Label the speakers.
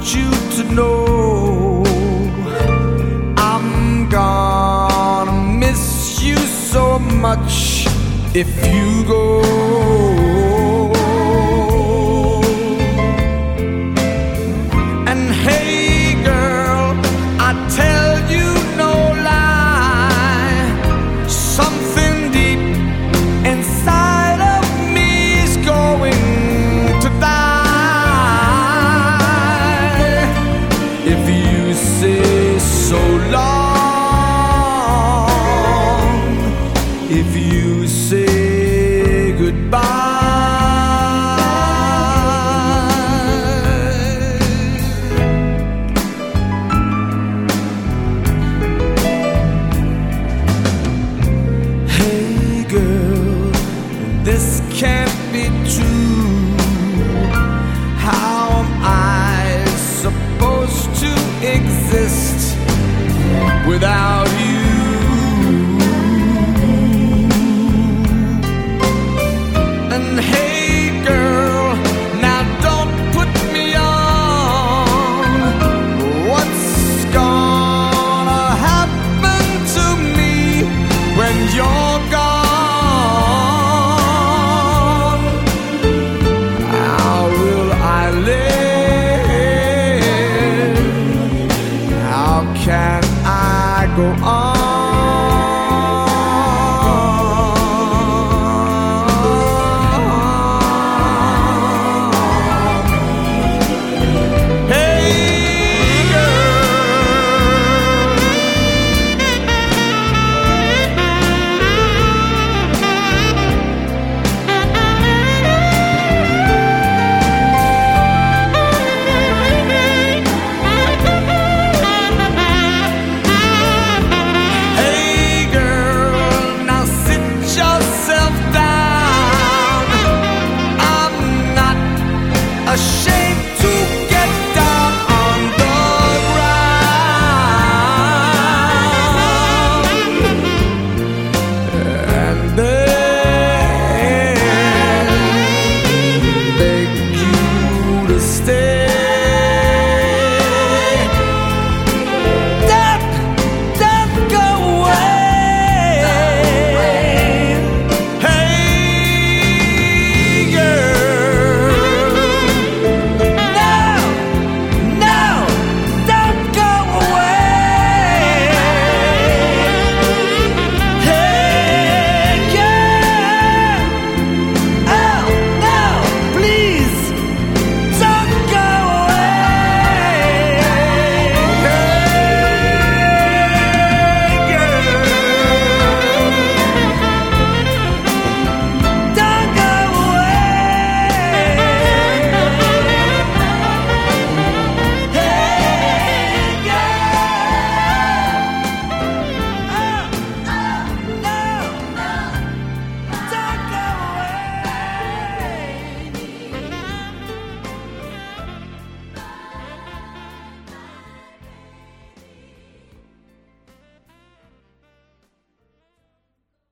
Speaker 1: you to know I'm gonna miss you so much if you go. And hey girl, I tell you no lie, something deep inside of me is going to die if you say so long, if you say goodbye. Hey girl, this can't be true. How am I supposed to exist without you? And hey girl, now don't put me on. What's gonna happen to me when you're gone? How will I live? How can I go on? Ashamed to get down on the ground and then beg you to stay.